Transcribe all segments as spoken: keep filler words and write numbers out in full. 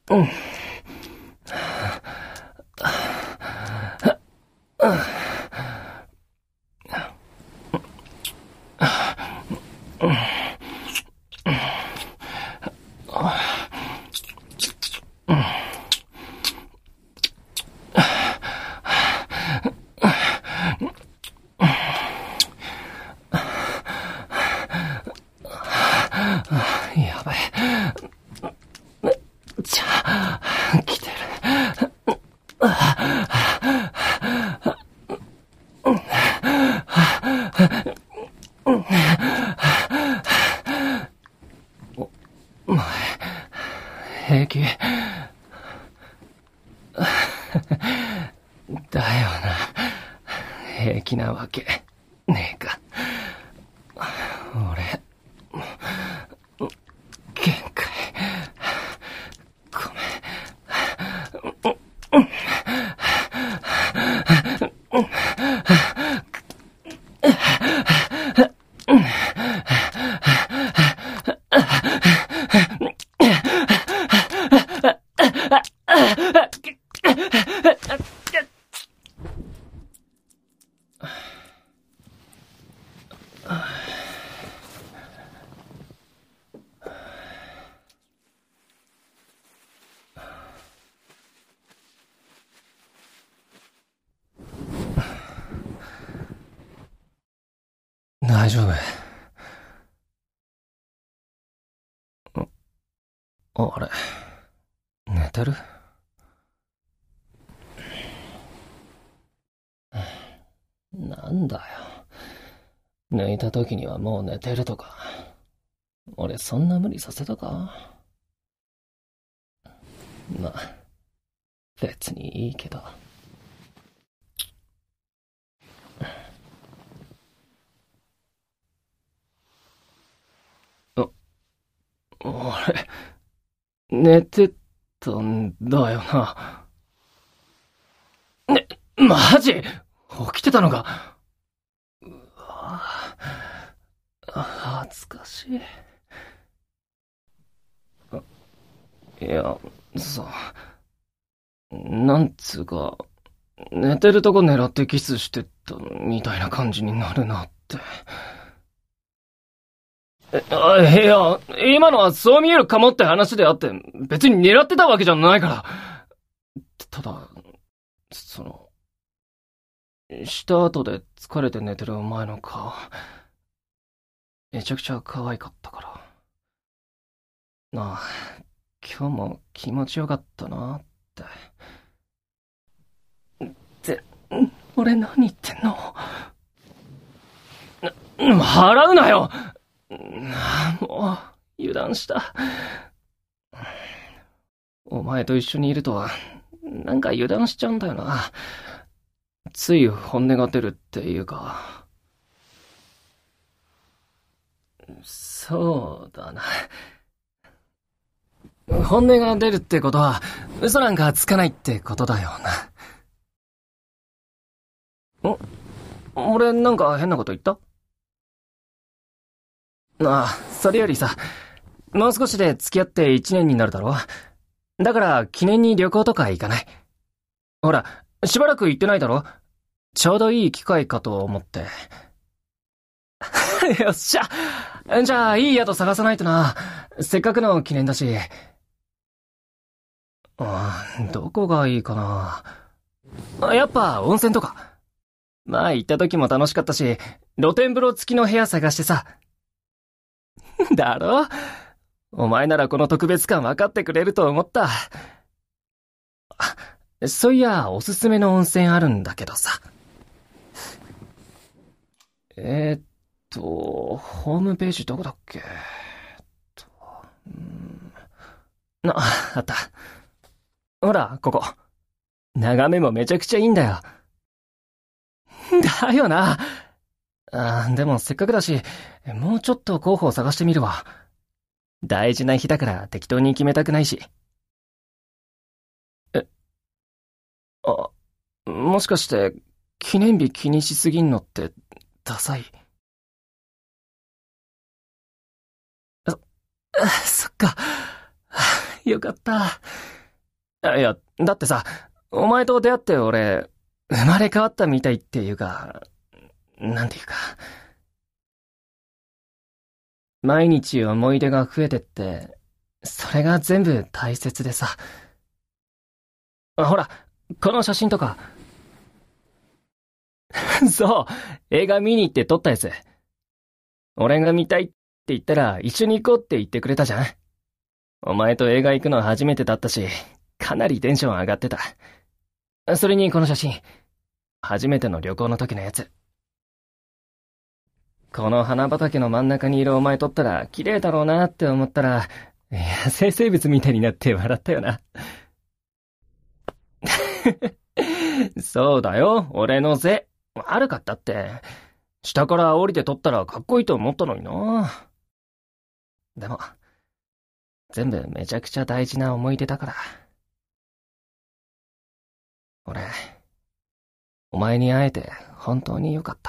うん。やばい。めっちゃ来てる。お前平気だよな。平気なわけねえか。俺限界。ごめん。大丈夫。あ、あれ、寝てる？なんだよ。抜いた時にはもう寝てるとか。俺そんな無理させたか？まあ、別にいいけど。俺、寝てたんだよな。ね、マジ？起きてたのか？うわぁ、恥ずかしい。いや、さ、なんつうか、寝てるとこ狙ってキスしてたみたいな感じになるなって。あ、いや、今のはそう見えるかもって話であって、別に狙ってたわけじゃないから。ただ、その、した後で疲れて寝てるお前の顔、めちゃくちゃ可愛かったから。なあ、今日も気持ちよかったなって。って、俺何言ってんの？な、払うなよ！もう、油断した。お前と一緒にいるとは、なんか油断しちゃうんだよな。つい本音が出るっていうか。そうだな。本音が出るってことは、嘘なんかつかないってことだよな。お、俺なんか変なこと言った？ああ、それよりさ、もう少しで付き合って一年になるだろ？だから記念に旅行とか行かない？ほら、しばらく行ってないだろ？ちょうどいい機会かと思って。よっしゃ！じゃあ、いい宿探さないとな。せっかくの記念だし。あ、どこがいいかな。やっぱ温泉とか。前行った時も楽しかったし、露天風呂付きの部屋探してさ。だろ？お前ならこの特別感分かってくれると思った。そういや、おすすめの温泉あるんだけどさ。えー、っと、ホームページどこだっけ？と、んー、あ、あった。ほら、ここ。眺めもめちゃくちゃいいんだよ。だよな。あ、でもせっかくだし、もうちょっと候補を探してみるわ。大事な日だから適当に決めたくないし。え、あ、もしかして、記念日気にしすぎんのって、ダサい？そ、そっか。よかった。 あいや、だってさ、お前と出会って俺、生まれ変わったみたいっていうか、なんていうか。毎日思い出が増えてって、それが全部大切でさ。ほら、この写真とか。そう、映画見に行って撮ったやつ。俺が見たいって言ったら一緒に行こうって言ってくれたじゃん。お前と映画行くの初めてだったし、かなりテンション上がってた。それにこの写真。初めての旅行の時のやつ。この花畑の真ん中にいるお前撮ったら綺麗だろうなって思ったら、野生生物みたいになって笑ったよな。そうだよ、俺の背。悪かったって。下から降りて撮ったらかっこいいと思ったのにな。でも、全部めちゃくちゃ大事な思い出だから。俺、お前に会えて本当によかった。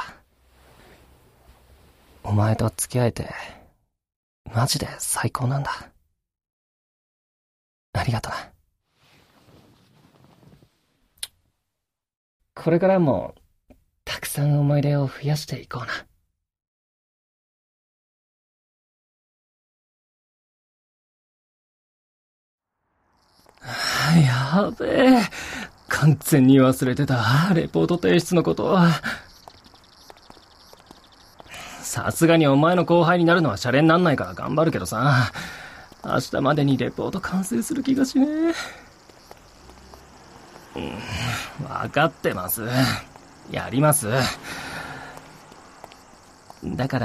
お前と付き合えて、マジで最高なんだ。ありがとな。これからも、たくさん思い出を増やしていこうな。やべえ。完全に忘れてた。レポート提出のことは。さすがにお前の後輩になるのはシャレになんないから頑張るけどさ。明日までにレポート完成する気がしねえ。うん、わかってます。やります。だから、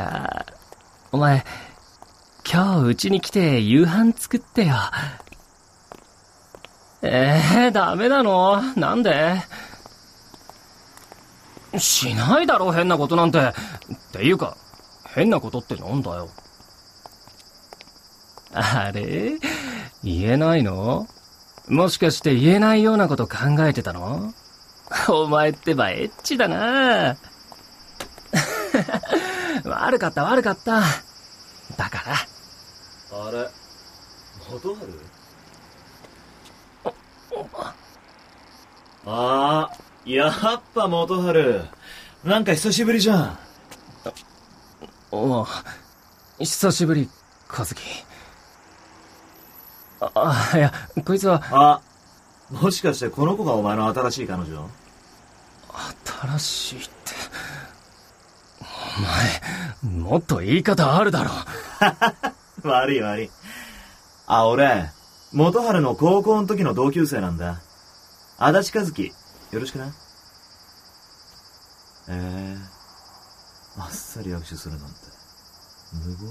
お前、今日うちに来て夕飯作ってよ。えー、ダメなの？なんで？しないだろ、変なことなんて。っていうか、変なことってなんだよ。あれ？言えないの？もしかして言えないようなこと考えてたの？お前ってばエッチだな。悪かった悪かった。だから。 あれ、元春？ああ、やっぱ元春。なんか久しぶりじゃん。 おお、久しぶり、和樹。あ、あ、いや、こいつは。 あ、もしかしてこの子がお前の新しい彼女？ 新しいって。お前、もっと言い方あるだろ。 悪い悪い。あ、俺、元春の高校の時の同級生なんだ。足立和樹、よろしくな。ええー、あっさり握手するなんて、無防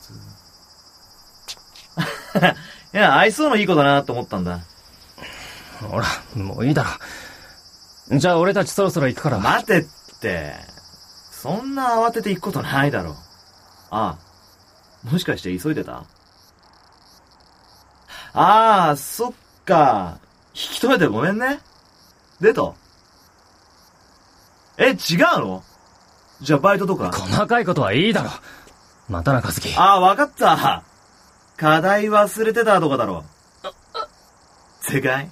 備なやつ。いや、愛想のいい子だなと思ったんだ。 ほら、もういいだろ。じゃあ俺たちそろそろ行くから。 待てって。そんな慌てて行くことないだろ。ああ、もしかして急いでた？ああ、そっか。引き止めてごめんね。デート？え、違うの？じゃあバイトとか？ 細かいことはいいだろ。またな、和樹。 ああ、わかった。課題忘れてたとかだろ。正解？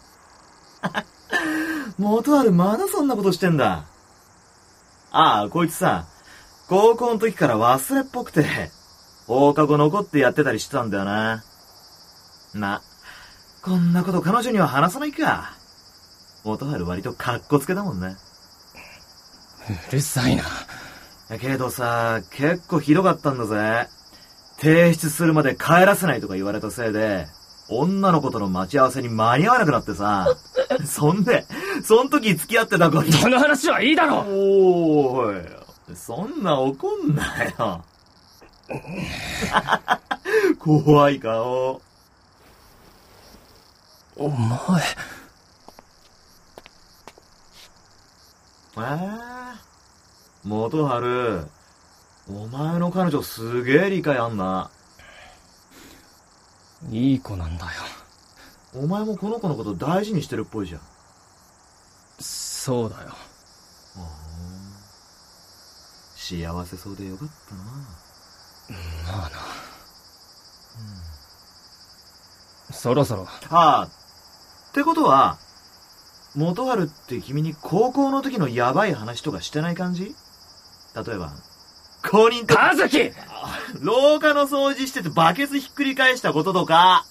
元春まだそんなことしてんだ。ああ、こいつさ、高校の時から忘れっぽくて、放課後残ってやってたりしてたんだよな。ま、こんなこと彼女には話さないか。元春割とカッコつけだもんね。 うるさいな。 けどさ、結構ひどかったんだぜ。提出するまで帰らせないとか言われたせいで、女の子との待ち合わせに間に合わなくなってさ。そんで、そん時付き合ってた子に。 その話はいいだろ。 おーい、そんな怒んなよ。怖い顔。 お前。 えー、元春、お前の彼女すげえ理解あんな。 いい子なんだよ。 お前もこの子のこと大事にしてるっぽいじゃん。 そうだよ。 幸せそうでよかったな。 まあな、うん、そろそろ。 はあ、 ってことは、元春って君に高校の時のヤバい話とかしてない感じ？例えば、公認とか。 和樹！ 廊下の掃除しててバケツひっくり返したこととか。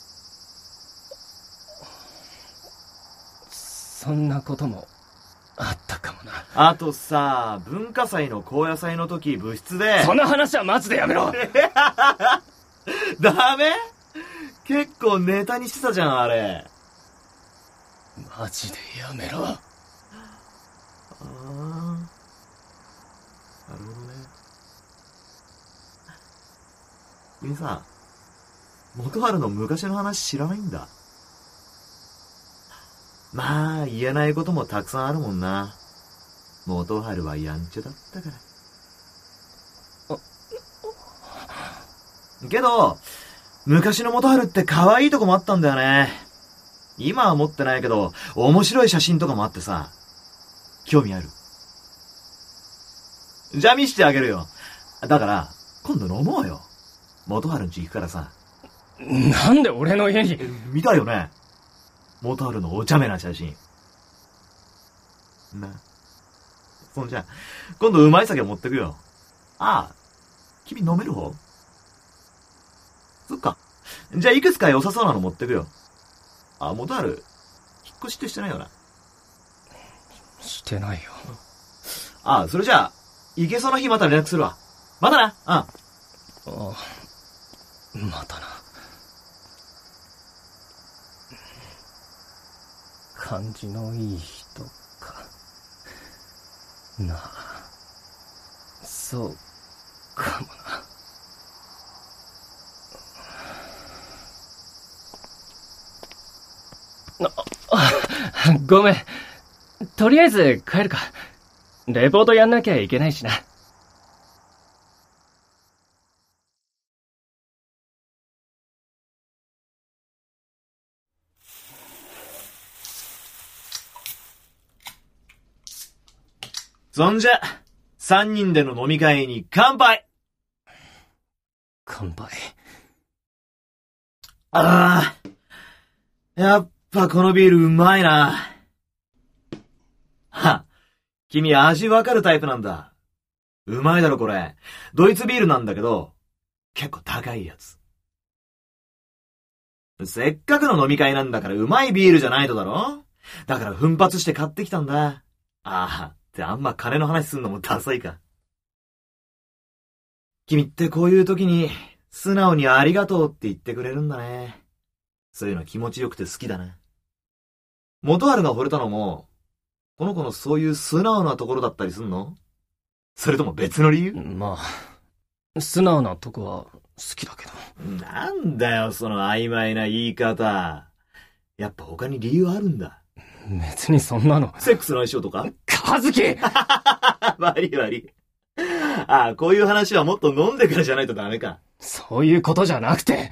そんなこともあったかもな。 あとさ、文化祭の高野祭の時部室で。 その話はマジでやめろ。 ダメ？結構ネタにしてたじゃん、あれ。 マジでやめろ。ああ、なるほどね。君さ、元春の昔の話知らないんだ。まあ、言えないこともたくさんあるもんな。元春はやんちゃだったから。けど、昔の元春って可愛いとこもあったんだよね。今は持ってないけど、面白い写真とかもあってさ。興味ある？じゃあ見してあげるよ。だから、今度飲もうよ。元春ん家行くからさ。 なんで俺の家に？ 見たよね。元春のお茶目な写真。な。そんじゃ、今度うまい酒持ってくよ。ああ、君飲める方？そっか。じゃあいくつか良さそうなの持ってくよ。あ、元春、引っ越しってしてないよな。 してないよ。 ああ、それじゃあ、行けそうな日また連絡するわ。またな。うん。 ああ、またな。感じのいい人か。なあ、そうかもな。あ、あ、ごめん。とりあえず帰るか。レポートやんなきゃいけないしな。 そんじゃ、三人での飲み会に乾杯！ 乾杯。 ああ、やっぱこのビールうまいな。は、君味わかるタイプなんだ。うまいだろこれ。ドイツビールなんだけど、結構高いやつ。せっかくの飲み会なんだからうまいビールじゃないとだろ？だから奮発して買ってきたんだ。ああ、ってあんま金の話すんのもダサいか。君ってこういう時に素直にありがとうって言ってくれるんだね。そういうの気持ちよくて好きだな。元春が惚れたのも、この子のそういう素直なところだったりすんの？それとも別の理由？ まあ、素直なとこは好きだけど。 なんだよ、その曖昧な言い方。やっぱ他に理由あるんだ。 別にそんなの。 セックスの相性とか？ 和樹！ 悪い悪い。ああ、こういう話はもっと飲んでからじゃないとダメか。 そういうことじゃなくて。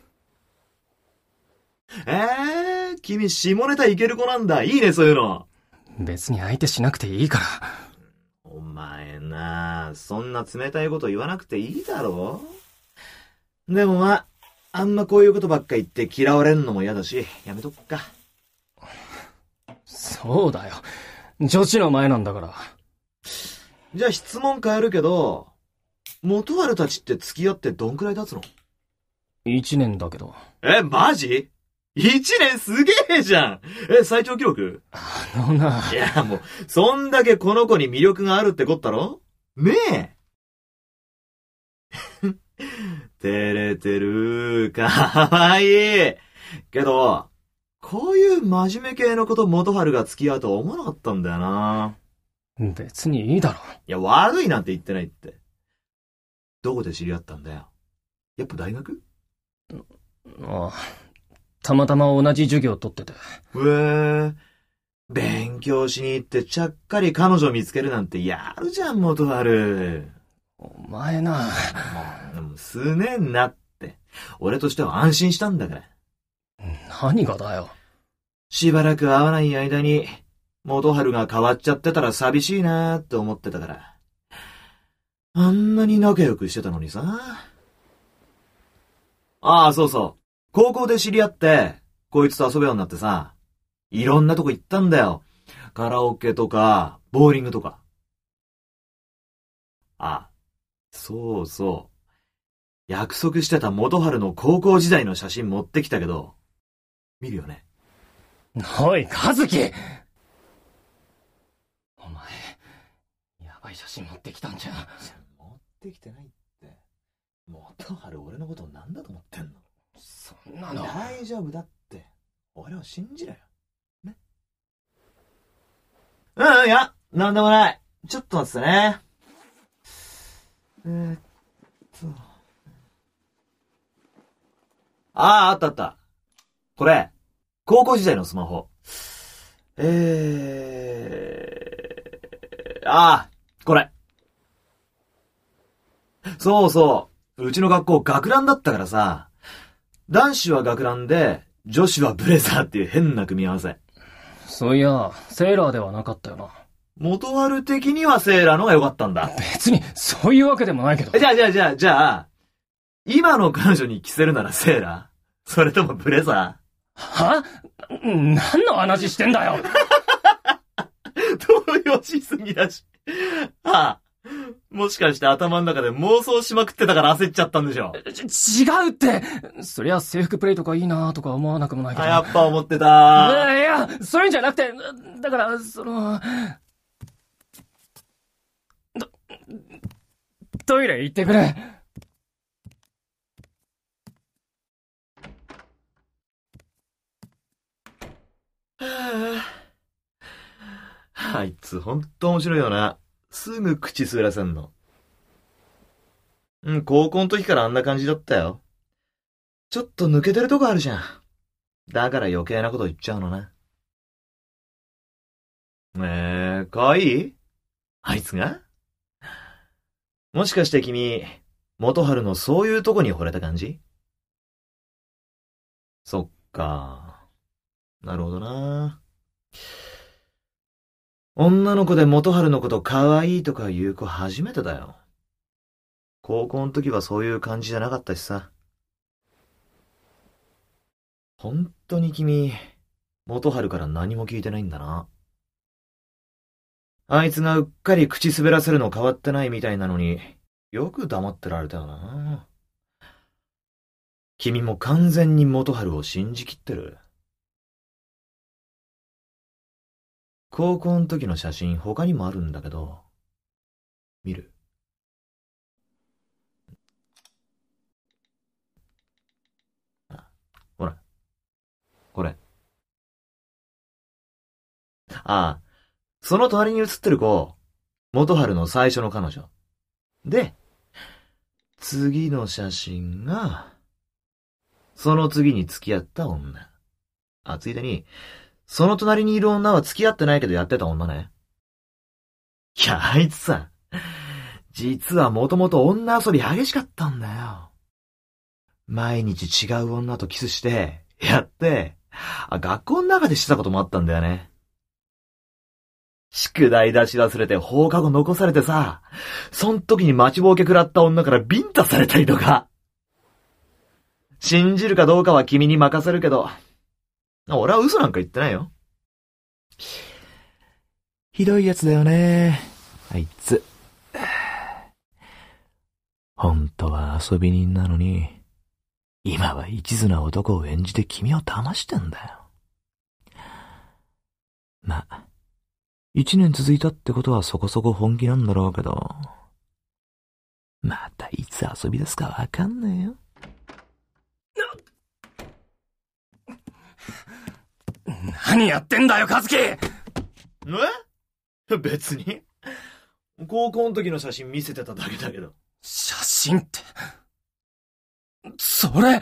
えー、君下ネタいける子なんだ。いいね、そういうの。 別に相手しなくていいから。 お前なあ、そんな冷たいこと言わなくていいだろ？でもまあ、あんまこういうことばっか言って嫌われんのも嫌だし、やめとくか。 そうだよ。女子の前なんだから。 じゃあ質問変えるけど、元春たちって付き合ってどんくらい経つの？ 一年だけど。 え、マジ？一年すげえじゃん！え、最長記録？ あのな。 いや、もう、そんだけこの子に魅力があるってこったろ？ねえ。照れてる。かわいい。けど、こういう真面目系の子と元春が付き合うとは思わなかったんだよな。 別にいいだろ。 いや、悪いなんて言ってないって。どこで知り合ったんだよ。やっぱ大学？ ああ。たまたま同じ授業取ってて。 へえ。勉強しに行ってちゃっかり彼女見つけるなんてやるじゃん、元春。 お前な。 もう、すねんなって。俺としては安心したんだから。 何がだよ。 しばらく会わない間に、元春が変わっちゃってたら寂しいなーって思ってたから。あんなに仲良くしてたのにさ。ああ、そうそう。高校で知り合って、こいつと遊ぶようになってさ。 いろんなとこ行ったんだよ。カラオケとか、ボーリングとか。あ、そうそう。約束してた元春の高校時代の写真持ってきたけど、見るよね。 おい、和樹！お前、やばい写真持ってきたんじゃん。 持ってきてないって。元春俺のことを何だと思ってんの？ そんなの。 大丈夫だって。俺を信じろよ。ね。うん、いや、なんでもない。ちょっと待っててね。えー、っと。ああ、あったあった。これ、高校時代のスマホ。えー、ああ、これ。そうそう。うちの学校学ランだったからさ、男子は学ランで、女子はブレザーっていう変な組み合わせ。 そういや、セーラーではなかったよな。 元春的にはセーラーのが良かったんだ。 別に、そういうわけでもないけど。 じゃあじゃあじゃあじゃあ、今の彼女に着せるならセーラー？それともブレザー？は？何の話してんだよ。 動揺しすぎだし。ああ。もしかして頭の中で妄想しまくってたから焦っちゃったんでしょ。 ち、違うって。そりゃ制服プレイとかいいなとか思わなくもないけど。 あ、やっぱ思ってた。 いや、そういうんじゃなくて、だから、その、ト、トイレ行ってくれ。 あいつほんと面白いよな。すぐ口滑らせんの。うん、高校の時からあんな感じだったよ。ちょっと抜けてるとこあるじゃん。だから余計なこと言っちゃうのな。えー、かわいい？あいつが？もしかして君、元春のそういうとこに惚れた感じ？そっか。なるほどな。女の子で元春のこと可愛いとか言う子初めてだよ。高校の時はそういう感じじゃなかったしさ。本当に君、元春から何も聞いてないんだな。あいつがうっかり口滑らせるの変わってないみたいなのに、よく黙ってられたよな。君も完全に元春を信じきってる。高校の時の写真他にもあるんだけど、見る？あ、ほら。これ。ああ、その隣に写ってる子、元春の最初の彼女。で、次の写真が、その次に付き合った女。あ、ついでに、その隣にいる女は付き合ってないけどやってた女ね。いや、あいつさ、実はもともと女遊び激しかったんだよ。毎日違う女とキスして、やって、あ、学校の中でしてたこともあったんだよね。宿題出し忘れて放課後残されてさ、そん時に待ちぼうけ食らった女からビンタされたりとか。信じるかどうかは君に任せるけど、俺は嘘なんか言ってないよ。ひどいやつだよね、あいつ。本当は遊び人なのに、今は一途な男を演じて君を騙してんだよ。まあ、一年続いたってことはそこそこ本気なんだろうけど、またいつ遊び出すかわかんねえよ。 何やってんだよ、和樹！え？ 別に。高校の時の写真見せてただけだけど。 写真って、それ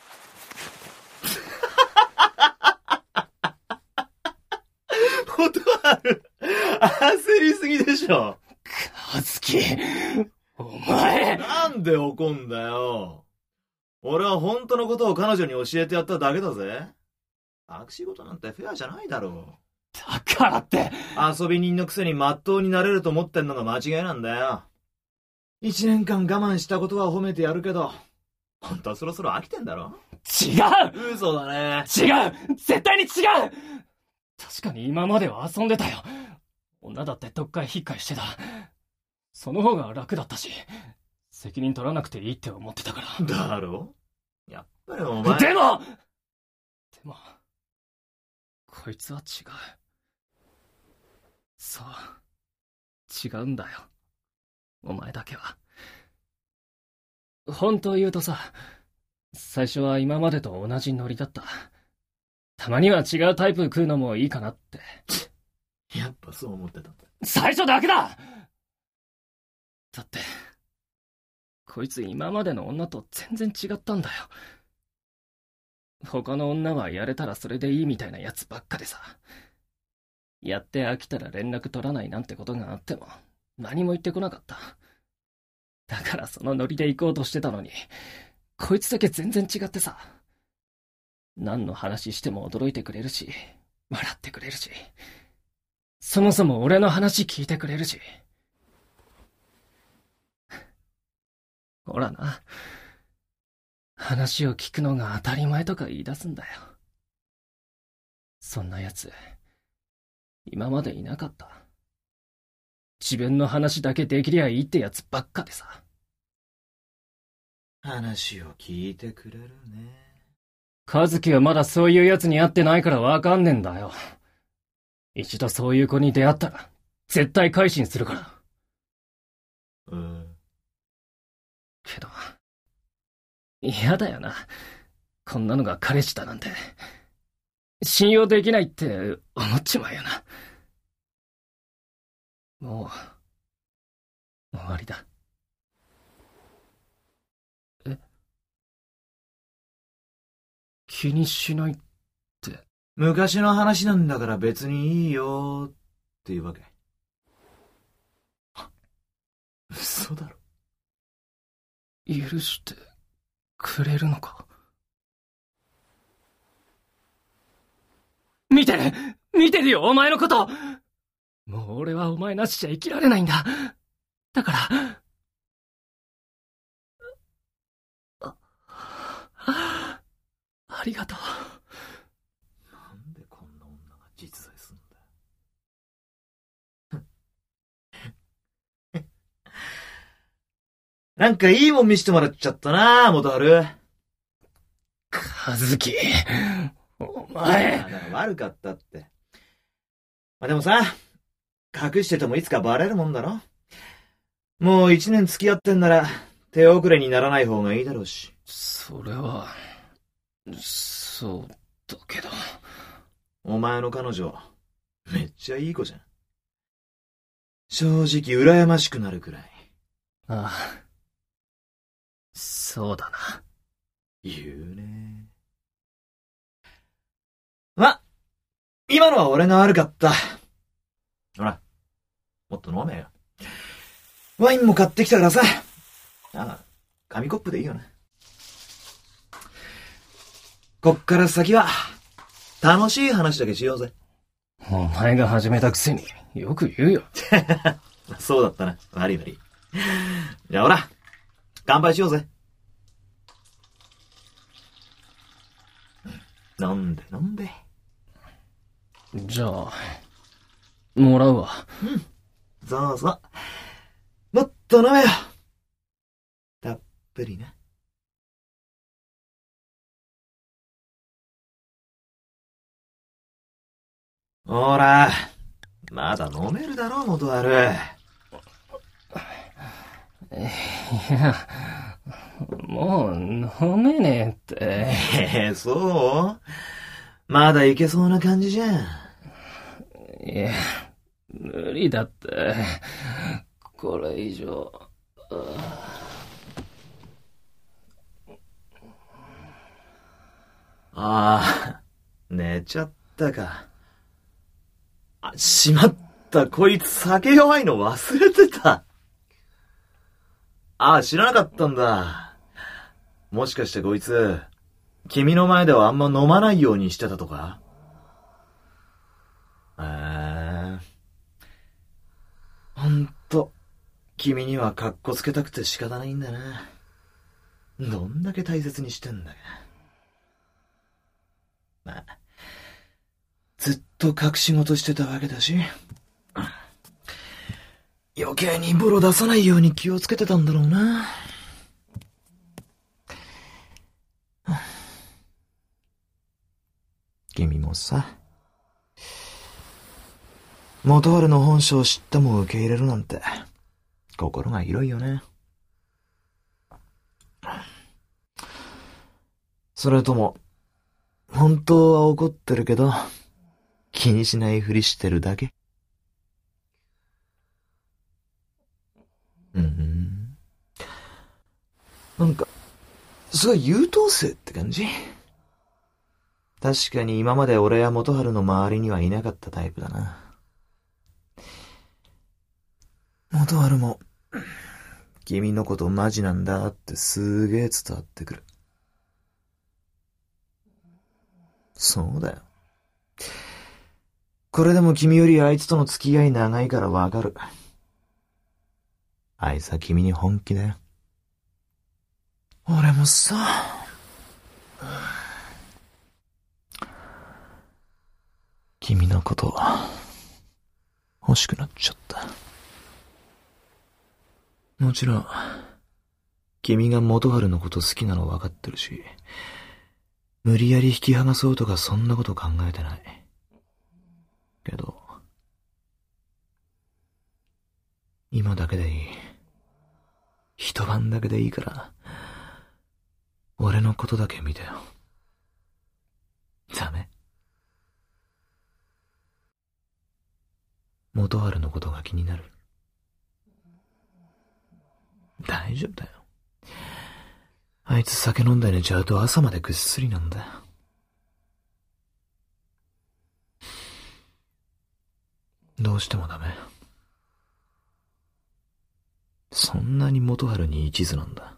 元春、焦りすぎでしょ。 和樹、お前。 なんで怒んだよ。俺は本当のことを彼女に教えてやっただけだぜ。隠し事なんてフェアじゃないだろう。 だからって。 遊び人のくせに真っ当になれると思ってんのが間違いなんだよ。一年間我慢したことは褒めてやるけど、本当はそろそろ飽きてんだろ。 違う！ 嘘だね。 違う！絶対に違う！ 確かに今までは遊んでたよ。女だってどっかへ引っかえしてた。その方が楽だったし、責任取らなくていいって思ってたから。 だろ？やっぱりお前。 でもでも、こいつは違う。そう、違うんだよ。お前だけは。本当言うとさ、最初は今までと同じノリだった。たまには違うタイプ食うのもいいかなって。 やっぱそう思ってたんだ。 最初だけだ！だって、こいつ今までの女と全然違ったんだよ。他の女はやれたらそれでいいみたいなやつばっかでさ。やって飽きたら連絡取らないなんてことがあっても何も言ってこなかった。だからそのノリで行こうとしてたのに、こいつだけ全然違ってさ。何の話しても驚いてくれるし、笑ってくれるし、そもそも俺の話聞いてくれるし。ほらな、話を聞くのが当たり前とか言い出すんだよ。そんなやつ、今までいなかった。自分の話だけできりゃいいってやつばっかでさ。 話を聞いてくれるね。 和樹はまだそういうやつに会ってないからわかんねえんだよ。一度そういう子に出会ったら、絶対改心するから。 うん。 けど、嫌だよな。こんなのが彼氏だなんて。信用できないって思っちまうよな。もう、終わりだ。え？気にしないって。 昔の話なんだから別にいいよっていうわけ。嘘だろ。 許してくれるのか？見てる見てるよ、お前のこと！もう俺はお前なしじゃ生きられないんだ。だから、あ、ありがとう。 なんでこんな女が実在すんだ。なんかいいもん見してもらっちゃったな、元春。 和樹、お前。 だから悪かったって。まあでもさ、隠しててもいつかバレるもんだろ。もう一年付き合ってんなら手遅れにならない方がいいだろうし。 それは、そうだけど。 お前の彼女、めっちゃいい子じゃん。正直羨ましくなるくらい。 ああ、そうだな。 言うね。ま、今のは俺が悪かった。ほら、もっと飲めよ。ワインも買ってきたからさ。ああ、紙コップでいいよな。こっから先は、楽しい話だけしようぜ。 お前が始めたくせによく言うよ。 そうだったな。悪い悪い。じゃあほら、乾杯しようぜ。飲んで飲んで。 じゃあ、もらうわ。 うん。そうそう。もっと飲めよ。たっぷりな。ほら、まだ飲めるだろ、元春。 いや、もう飲めねえって。 ええ、そう？まだいけそうな感じじゃん。 いや、無理だって。これ以上。 ああ、寝ちゃったか。あ、しまった。こいつ酒弱いの忘れてた。ああ、知らなかったんだ。もしかしてこいつ、君の前ではあんま飲まないようにしてたとか？ええ。ほんと、君にはカッコつけたくて仕方ないんだな。どんだけ大切にしてんだか。まあ、 ずっと隠し事してたわけだし、余計にボロ出さないように気をつけてたんだろうな。君もさ、元春の本性を知ったも受け入れるなんて、心が広いよね。それとも、本当は怒ってるけど、気にしないふりしてるだけ。うん。なんか、すごい優等生って感じ。確かに今まで俺や元春の周りにはいなかったタイプだな。元春も、君のことマジなんだってすげえ伝わってくる。そうだよ。これでも君よりあいつとの付き合い長いからわかる。あいつは君に本気だよ。俺もさ、君のこと欲しくなっちゃった。もちろん、君が元春のこと好きなの分かってるし、無理やり引き剥がそうとかそんなこと考えてない。けど、今だけでいい。一晩だけでいいから、俺のことだけ見てよ。ダメ？元春のことが気になる？大丈夫だよ。あいつ酒飲んで寝ちゃうと朝までぐっすりなんだよ。どうしてもダメ？そんなに元春に一途なんだ。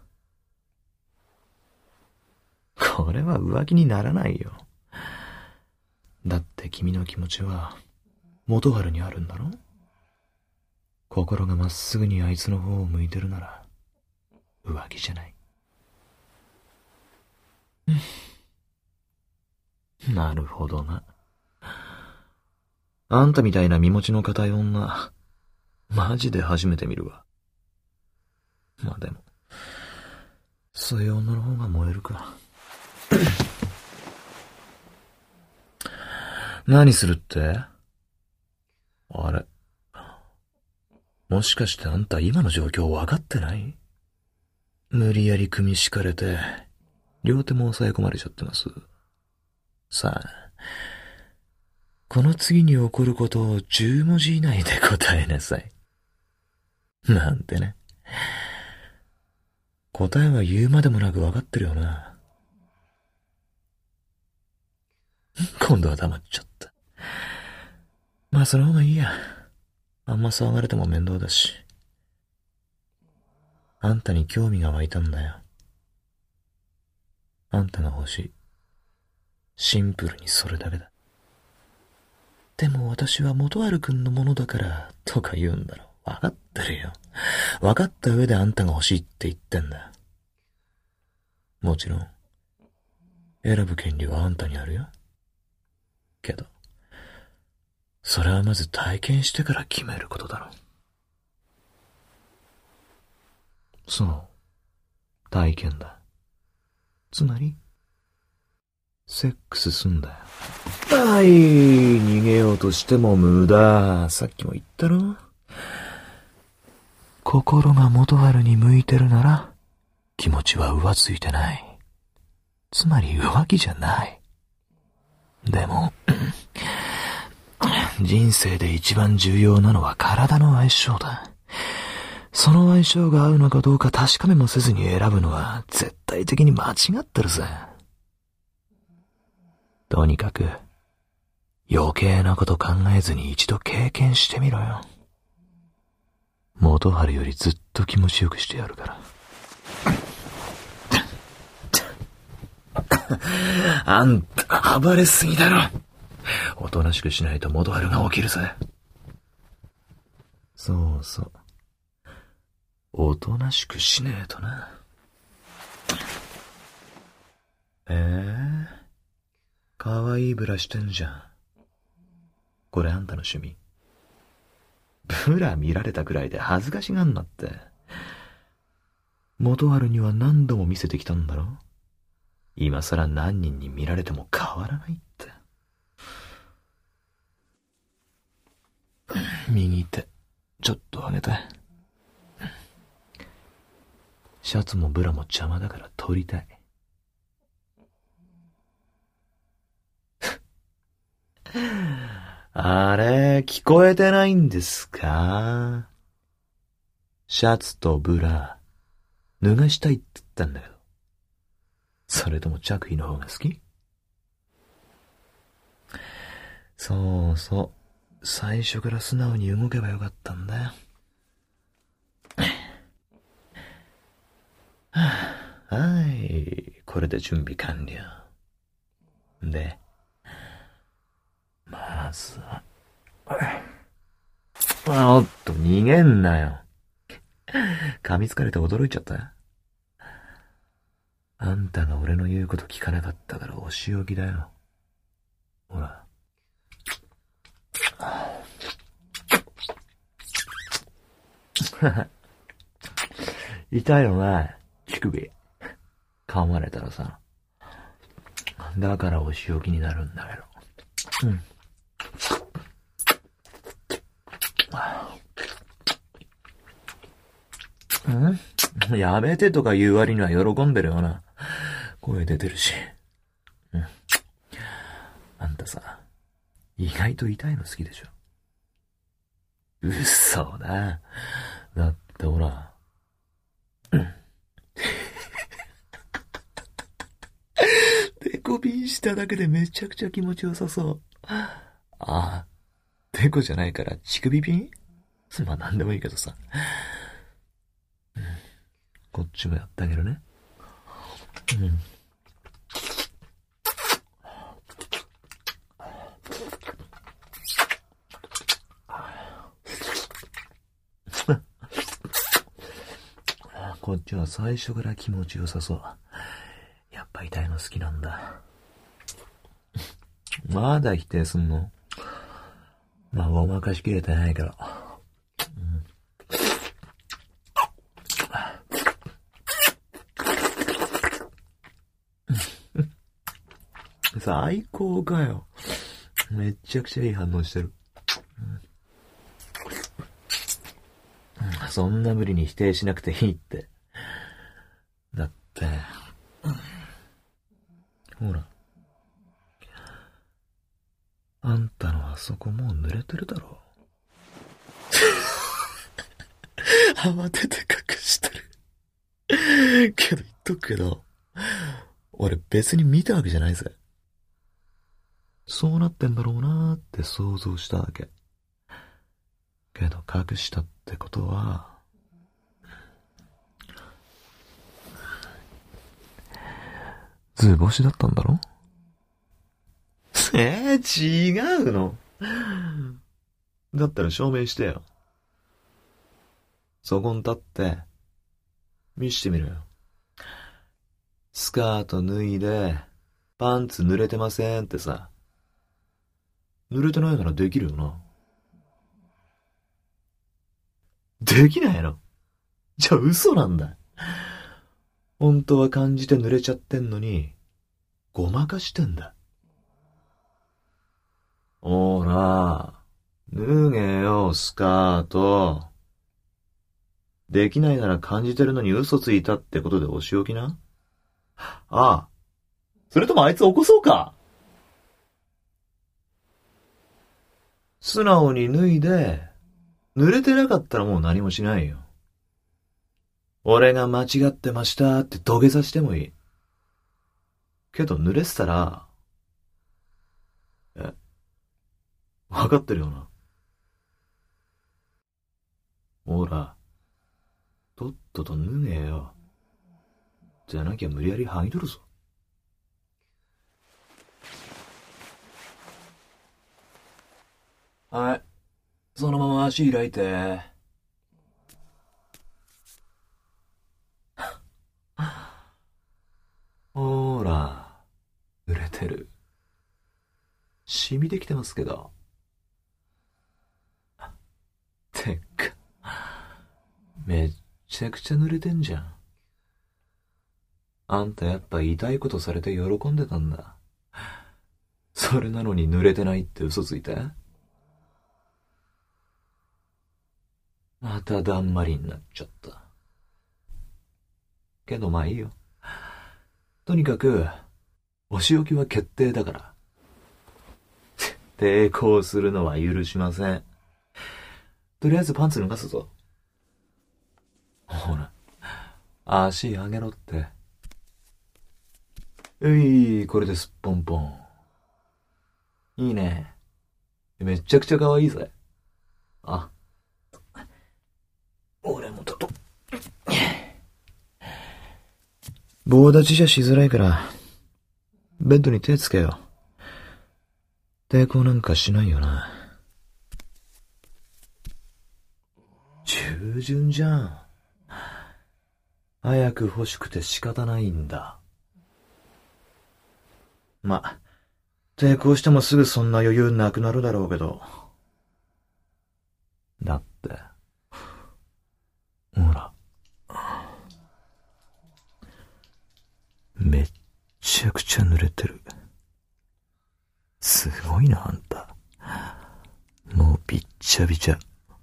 これは浮気にならないよ。だって君の気持ちは元春にあるんだろ？心がまっすぐにあいつの方を向いてるなら浮気じゃない。なるほどな。あんたみたいな身持ちの固い女、マジで初めて見るわ。まあでも、そういう女の方が燃えるか。何するって？あれ？もしかしてあんた今の状況分かってない？無理やり組み敷かれて、両手も押さえ込まれちゃってます。さあ、この次に起こることをじゅう文字以内で答えなさい。なんてね。答えは言うまでもなく分かってるよな。今度は黙っちゃった。まあその方がいいや。あんま騒がれても面倒だし。あんたに興味が湧いたんだよ。あんたが欲しい。シンプルにそれだけだ。でも私は元春くんのものだから、とか言うんだろ。わかってるよ。わかった上であんたが欲しいって言ってんだ。もちろん、選ぶ権利はあんたにあるよ。けど、それはまず体験してから決めることだろ。そう、体験だ。つまり、セックスすんだよ。はい、逃げようとしても無駄。さっきも言ったろ。心が元春に向いてるなら、気持ちは浮ついてない。つまり浮気じゃない。でも、人生で一番重要なのは体の相性だ。その相性が合うのかどうか確かめもせずに選ぶのは絶対的に間違ってるぜ。とにかく、余計なこと考えずに一度経験してみろよ。元春よりずっと気持ちよくしてやるから。あんた暴れすぎだろ。おとなしくしないと元春が起きるぜ。そうそう。おとなしくしねえとな。ええー、かわいいブラしてんじゃん。 これあんたの趣味？ブラ見られたくらいで恥ずかしがんなって。元春には何度も見せてきたんだろ？今さら何人に見られても変わらないって。右手、ちょっと上げて。シャツもブラも邪魔だから取りたい。あれ、聞こえてないんですか？シャツとブラ、脱がしたいって言ったんだけど。それとも着衣の方が好き？そうそう。最初から素直に動けばよかったんだよ。はい、これで準備完了。で、まずは、おっと、逃げんなよ。噛みつかれて驚いちゃった。あんたが俺の言うこと聞かなかったからお仕置きだよ。ほら。痛いよな、乳首。噛まれたらさ。だからお仕置きになるんだけど。うん。ん？やめてとか言う割には喜んでるよな。声出てるし。うん。あんたさ、意外と痛いの好きでしょ。嘘だ。だってほら。デコピンしただけでめちゃくちゃ気持ちよさそう。ああ、デコじゃないから乳首ピン？まあなんでもいいけどさ。うん、こっちもやってあげるね。うん。こっちは最初から気持ちよさそう。やっぱ痛いの好きなんだ。まだ否定すんの？まあごまかしきれてないけど。うん、最高かよ。めっちゃくちゃいい反応してる。うん、そんな無理に否定しなくていいって。だって、ほら。あんたのあそこもう濡れてるだろ。慌てて隠してる。けど言っとくけど、俺別に見たわけじゃないぜ。そうなってんだろうなーって想像しただけ。けど隠したってことは、図星だったんだろ？えー、違うの？だったら証明してよ。そこに立って、見してみろよ。スカート脱いで、パンツ濡れてませんってさ。濡れてないならできるよな。できないの？じゃあ嘘なんだ。本当は感じて濡れちゃってんのに、ごまかしてんだ。ほら、脱げよ、スカート。できないなら感じてるのに嘘ついたってことでお仕置きな。ああ。それともあいつ起こそうか。素直に脱いで、濡れてなかったらもう何もしないよ。俺が間違ってましたって土下座してもいい。けど濡れてたら、え、わかってるよな。ほら、とっとと脱げよ。じゃなきゃ無理やり剥ぎ取るぞ。はい。そのまま足開いて。ほら、濡れてる。染みできてますけど。 めっちゃくちゃ濡れてんじゃん。あんたやっぱ痛いことされて喜んでたんだ。それなのに濡れてないって嘘ついて？まただんまりになっちゃった。けどまあいいよ。とにかく、お仕置きは決定だから。抵抗するのは許しません。とりあえずパンツ脱がすぞ。ほら、足上げろって。うい、これですっぽんぽん。いいね。めっちゃくちゃ可愛いぜ。あ。俺もとと。棒立ちじゃしづらいから、ベッドに手つけよう。抵抗なんかしないよな。従順じゃん。早く欲しくて仕方ないんだ。ま、抵抗してもすぐそんな余裕なくなるだろうけど。だって、ほら。めっちゃくちゃ濡れてる。すごいな、あんた。もうびっちゃびちゃ。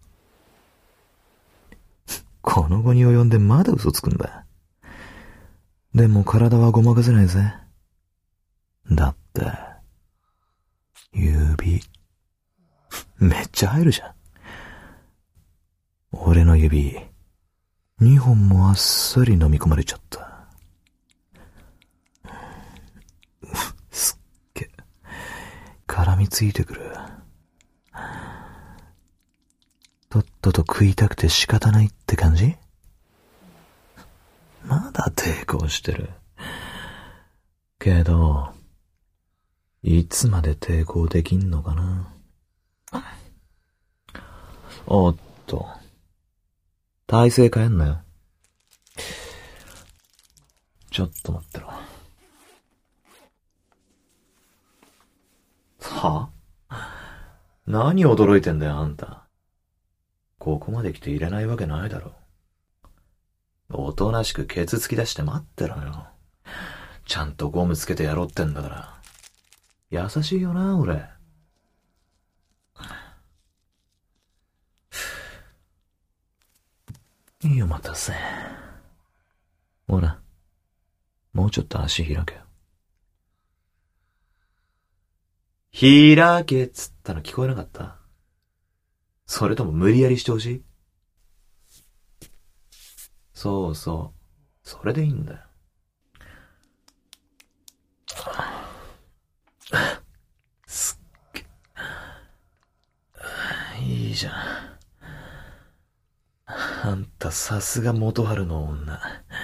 この後に及んでまだ嘘つくんだ。でも体はごまかせないぜ。だって、指、めっちゃ入るじゃん。俺の指、二本もあっさり飲み込まれちゃった。すっげ、絡みついてくる。とっとと食いたくて仕方ないって感じ？まだ抵抗してる。けど、いつまで抵抗できんのかな。おっと、体勢変えんなよ。ちょっと待ってろ。は？何驚いてんだよ、あんた。ここまで来て入れないわけないだろ。おとなしくケツ突き出して待ってろよ。ちゃんとゴムつけてやろうってんだから。優しいよな、俺。いいお待たせ。ほら、もうちょっと足開けよ。開けっつったの聞こえなかった？それとも無理やりしてほしい？そうそう。それでいいんだよ。すっげ。いいじゃん。あんたさすが元春の女。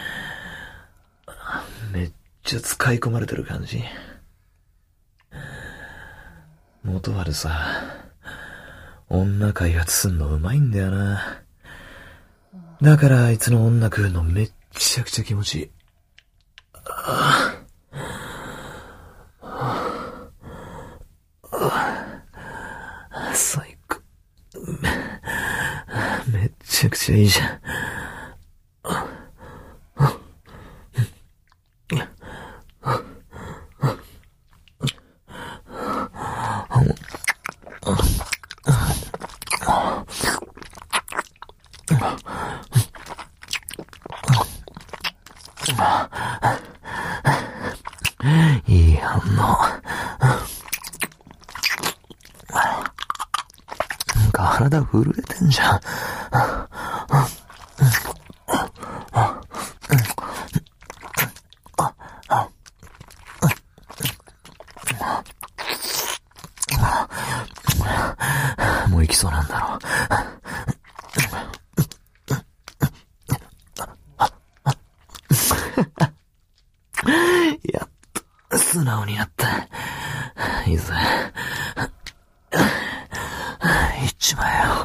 めっちゃ使い込まれてる感じ。元春さ、女開発すんのうまいんだよな。だからあいつの女食うのめっちゃくちゃ気持ちいい。最高。め、めっちゃくちゃいいじゃん。いい反応。体震えてんじゃん。もう行きそうなんだろう。やっと素直になった。いいぜ。行っちまえよ。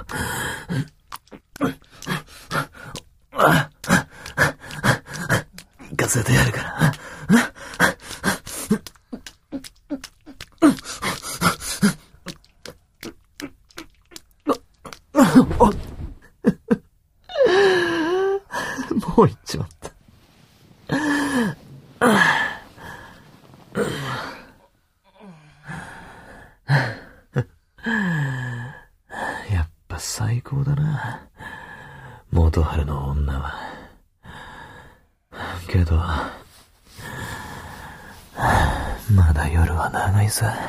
行かせてやるから。 こ行っちまった。やっぱ最高だな、元春の女は。けど、まだ夜は長いさ。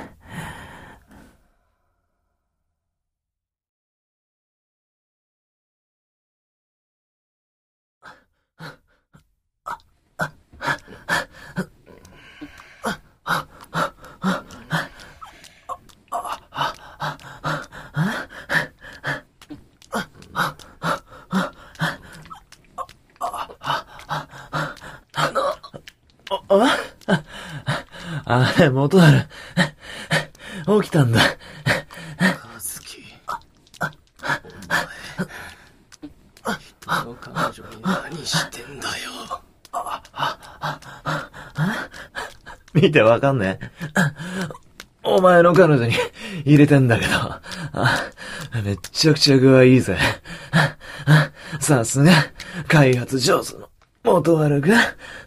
ああ、元春。起きたんだ。 和樹。お前、人の彼女に何してんだよ。 見てわかんねえ。お前の彼女に入れてんだけど。めっちゃくちゃ具合いいぜ。さすが、開発上手の元春が。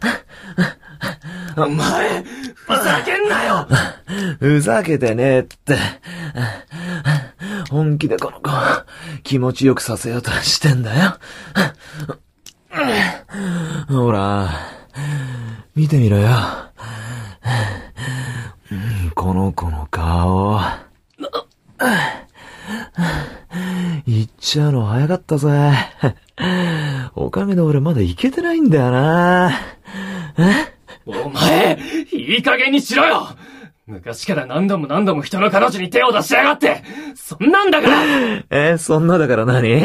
お前、ふざけんなよ。 ふざけてねえって。本気でこの子、気持ちよくさせようとしてんだよ。ほら、見てみろよ。この子の顔。行っちゃうの早かったぜ。おかげで俺まだ行けてないんだよな。 お前、いい加減にしろよ。昔から何度も何度も人の彼女に手を出しやがって。そんなんだから。 え、そんなだから何？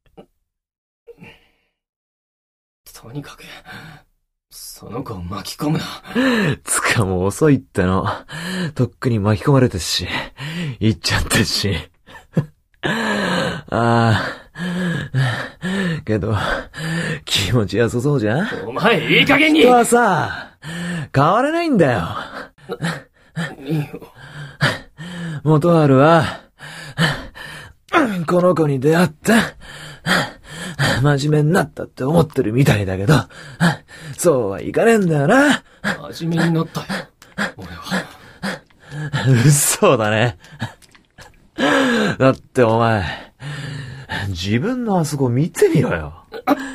とにかく、その子を巻き込むな。 つかもう遅いっての。とっくに巻き込まれてし、行っちゃってし。ああ。けど、気持ちよさそうじゃん？ お前、いい加減に！ 人はさ、変われないんだよ。 何を？ 元春は、この子に出会って、真面目になったって思ってるみたいだけど、そうはいかねえんだよな。 真面目になったよ、俺は。 嘘だね。だってお前、自分のあそこ見てみろよ。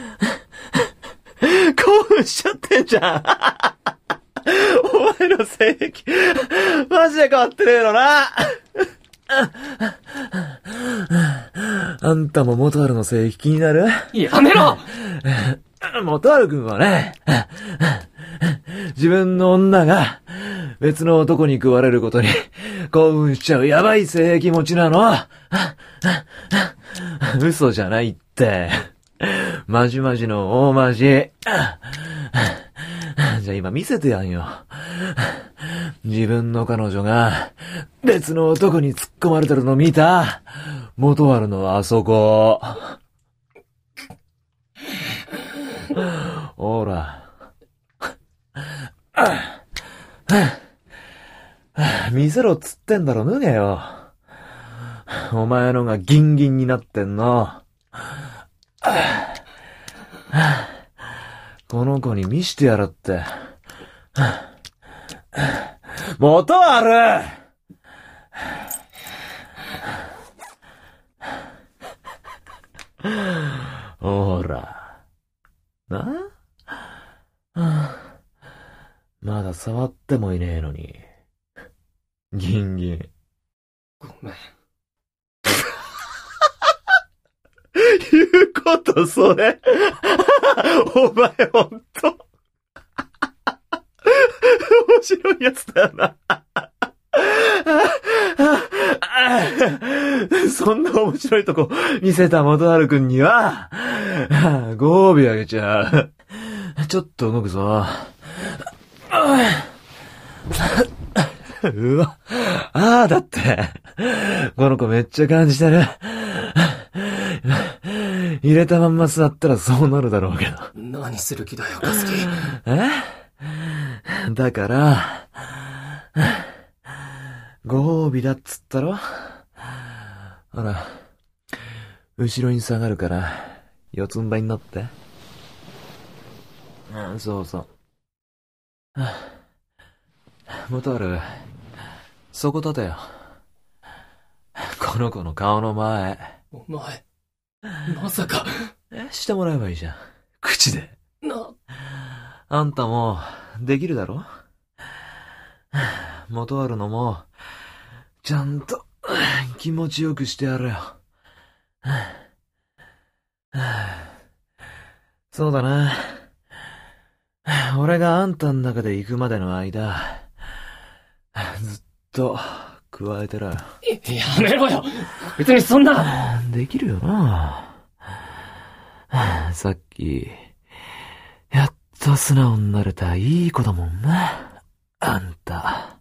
興奮しちゃってんじゃん。お前の性癖、マジで変わってねえのな。あんたも元春の性癖気になる？ やめろ！ 元春くんはね、自分の女が別の男に食われることに興奮しちゃうやばい性癖持ちなの。嘘じゃないって。マジマジの大マジ。じゃあ今見せてやんよ。自分の彼女が別の男に突っ込まれてるの見た？元春のあそこ。ほら。見せろっつってんだろ、脱げよ。お前のがギンギンになってんの。この子に見してやるって。元春！ほら。な？まだ触ってもいねえのに。ギンギン。 ごめん。 言うことそれ。お前ほんと。面白いやつだよな。そんな面白いとこ見せた元春くんには、ご褒美あげちゃう。ちょっと動くぞ。うわ、ああだって。この子めっちゃ感じてる。入れたまんま座ったらそうなるだろうけど。 何する気だよ、カスキ。 え？だから、ご褒美だっつったろ？ほら、後ろに下がるから、四つん這いになって。 うん、そうそう。元ある。そこ立てよ。この子の顔の前。 お前、まさか。 え、してもらえばいいじゃん。口で。 な。 あんたも、できるだろ？元あるのも、ちゃんと、気持ちよくしてやるよ。そうだな。俺があんたの中で行くまでの間、ずっと、加えてろよ。 やめろよ。別にそんな。 できるよな。さっき、やっと素直になれたいい子だもんな。あんた。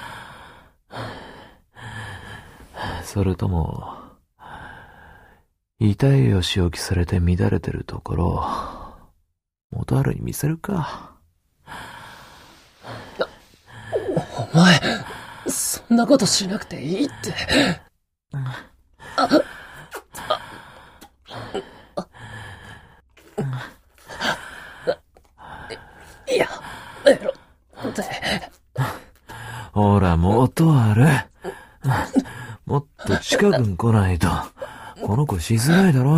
それとも、痛いお仕置きされて乱れてるところ、元春に見せるか。 お前、そんなことしなくていいって。あやめろって。 ほら、元春。もっと近くに来ないと、この子しづらいだろ。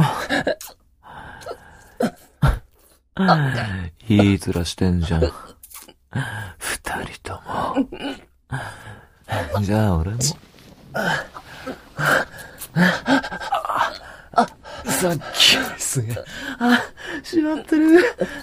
いい面してんじゃん。二人とも。じゃあ俺も。さっきよりすげえ。あ、しまってる。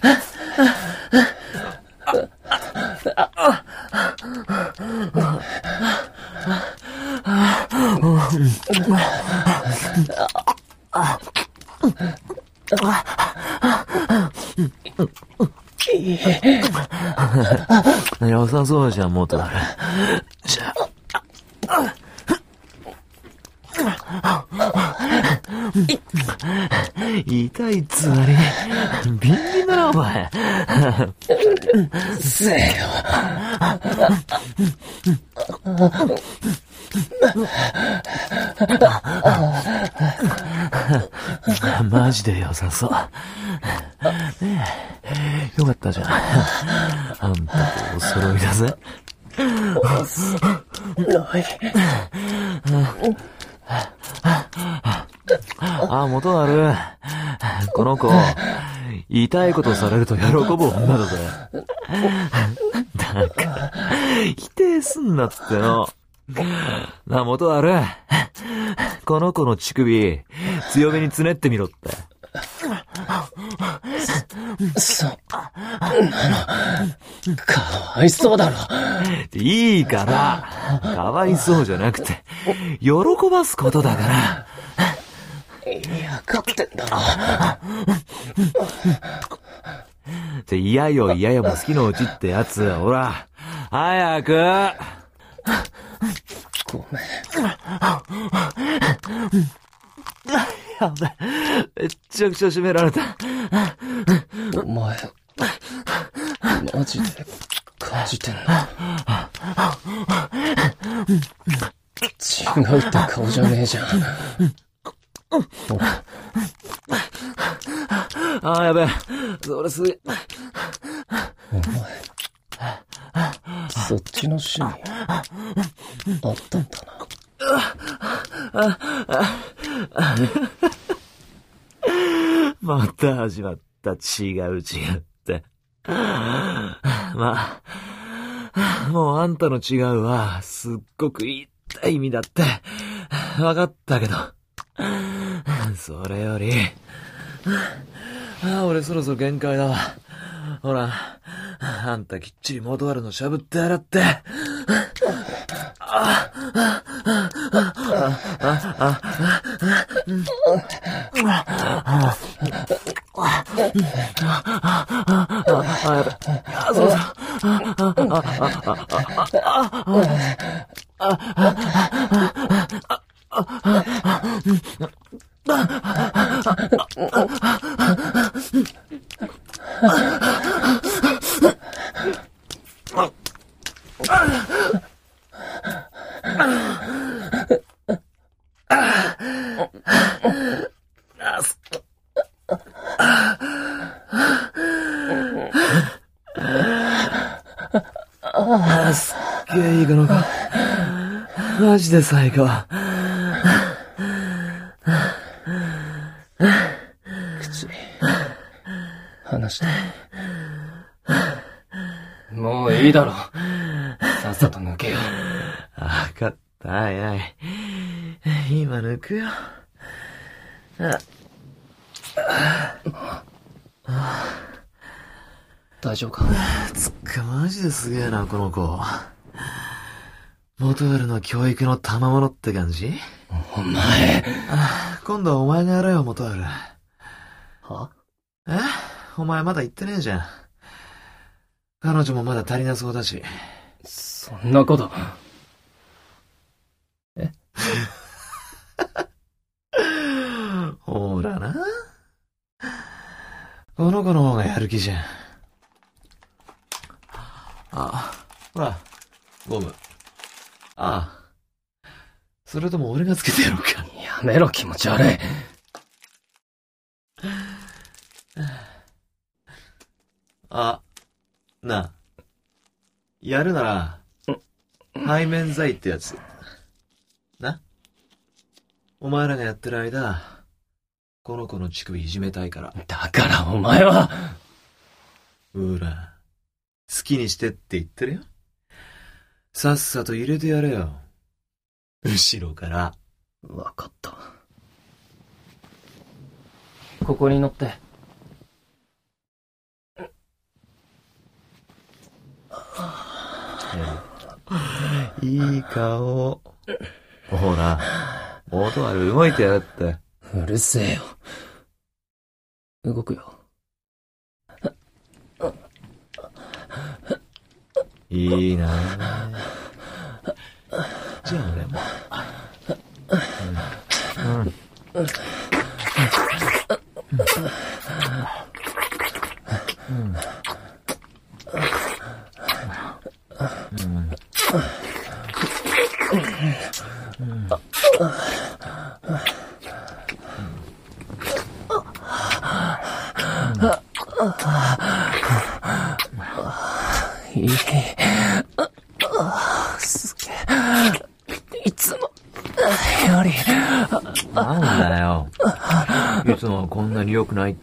良さそうじゃん、元ある。じゃあ。痛いっつうなり、ビンビンだな、お前。 せよ。 マジで良さそう。ねえ、よかったじゃん。あんたとお揃いだぜ。 お揃い。 あ、元ある。この子、痛いことされると喜ぶ女だぜ。だから、否定すんなっての。な、元ある。この子の乳首、強めにつねってみろって。 そ、そんなの、かわいそうだろ。 いいから、かわいそうじゃなくて、喜ばすことだから。 嫌がってんだろ。 って嫌よ嫌よも好きのうちってやつ、ほら、早く。 ごめん。 やべ、めっちゃくちゃ締められた。 お前、マジで感じてんの？違うって顔じゃねえじゃん。 ああ、やべえ。それすげえ。 お前、そっちの趣味、あったんだな。また始まった。違う違うって。まあ、もうあんたの違うは、すっごくいいって意味だって、わかったけど。それより、ああ、俺そろそろ限界だわ。ほら、あんたきっちり元あるのしゃぶって洗って。ああ、すっげえいいかのか。マジで最高。 口、離して。もういいだろ。さっさと抜けよ。 わかった、はいはい。今抜くよ。 大丈夫か？ つっかマジですげえな、この子。元春の教育の賜物って感じ？ お前。 あ、今度はお前がやれよ、元春。 は？ え？お前まだ言ってねえじゃん。彼女もまだ足りなそうだし。 そんなこと。え？ ほらな。この子の方がやる気じゃん。あ、ほら、ゴム。ああ。それとも俺がつけてやろうか。 やめろ、気持ち悪い。 あ、なあ。やるなら、背面剤ってやつ。な。お前らがやってる間、この子の乳首いじめたいから。 だからお前は。 ほら、好きにしてって言ってるよ。さっさと入れてやれよ。後ろから。 わかった。ここに乗って。 いい顔。ほら、元ある動いてやがって。 うるせえよ。動くよ。 いいなぁ。じゃあ俺も。うん。うん。 いい。すげえ。いつもより。 なんだよ。いつもはこんなに良くないって。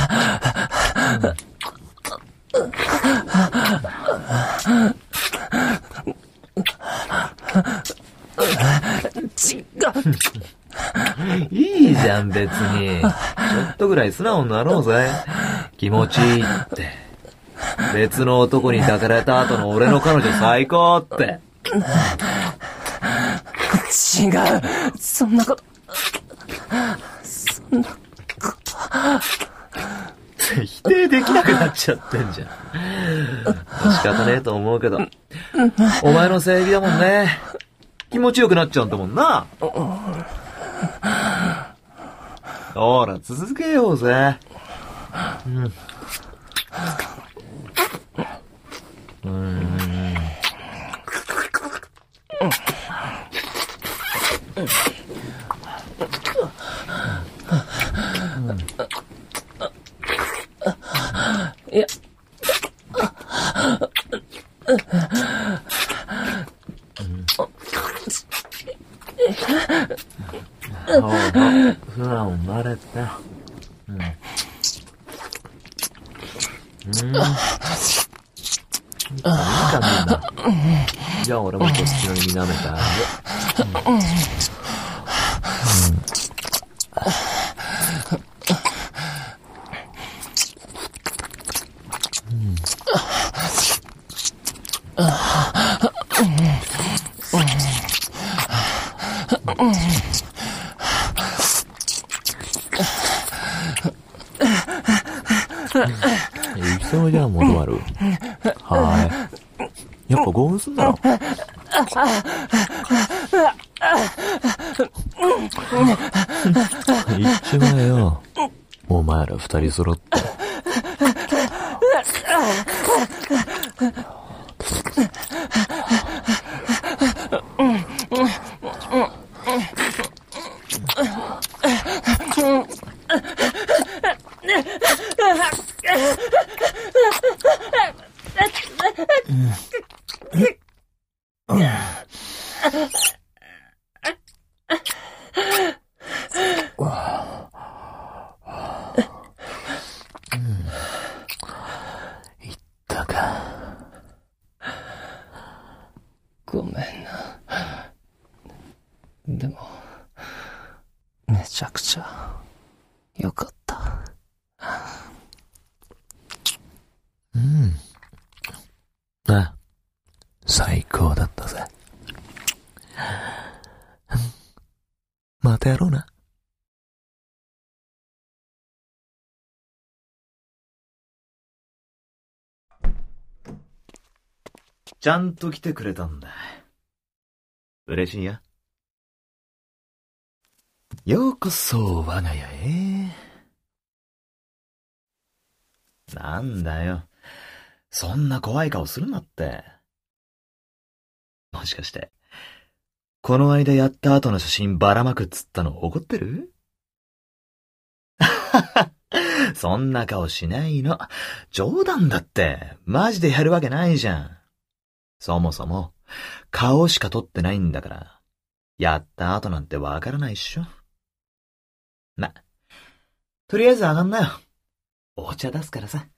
違う。 いいじゃん別に。ちょっとぐらい素直になろうぜ。気持ちいいって。別の男に抱かれた後の俺の彼女最高って。 違う。そんなこと。そんなこと。 否定できなくなっちゃってんじゃん。仕方ねえと思うけど。お前の正義だもんね。気持ちよくなっちゃうんだもんな。ほら、続けようぜ。うん。うーん。 いや。 そうだ、素直になれて。うん。うん。いい感じだ。じゃあ俺もこっちの耳舐めてあげる。うん。いつもじゃあ元丸。はい。やっぱ興奮すんだろ。言っちまえよ。お前ら二人揃って。うんたか。 ごめんな。でも、めちゃくちゃ、よかった。 うん。あ、最高だったぜ。またやろうな。 ちゃんと来てくれたんだ。嬉しいや。ようこそ我が家へ。なんだよ。そんな怖い顔するなって。もしかして、この間やった後の写真ばらまくっつったの怒ってる？そんな顔しないの。冗談だって、マジでやるわけないじゃん。そもそも、顔しか撮ってないんだから、やった後なんてわからないっしょ。ま、とりあえず上がんなよ。お茶出すからさ。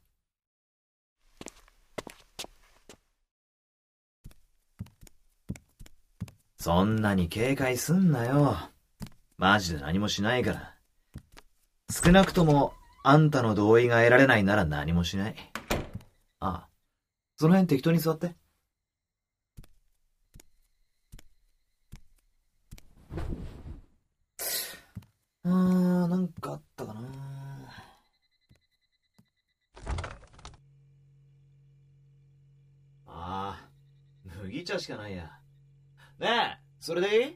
そんなに警戒すんなよ。マジで何もしないから。少なくとも、あんたの同意が得られないなら何もしない。ああ、その辺適当に座って。あー、なんかあったかな。あー、麦茶しかないや。ねえ、それでいい？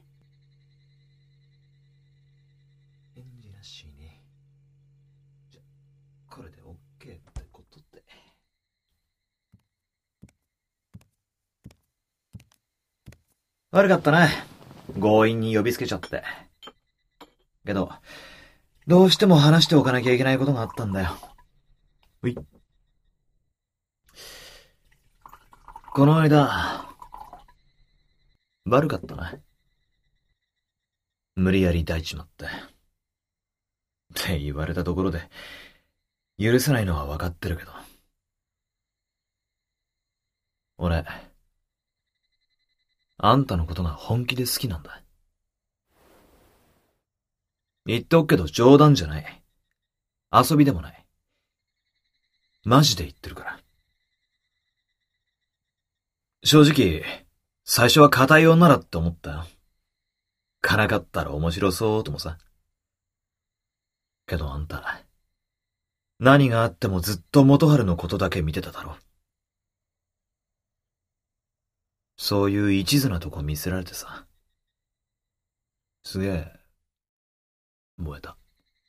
返事なしね。じゃ、これでオッケーってことで。悪かったね。強引に呼びつけちゃって。けど、どうしても話しておかなきゃいけないことがあったんだよ。ほい。この間、悪かったな。無理やり抱いちまって。って言われたところで、許せないのは分かってるけど。俺、あんたのことが本気で好きなんだ。言っておくけど冗談じゃない。遊びでもない。マジで言ってるから。正直、最初は固い女だって思ったよ。からかったら面白そうともさ。けどあんた、何があってもずっと元春のことだけ見てただろ。そういう一途なとこ見せられてさ。すげえ、燃えた。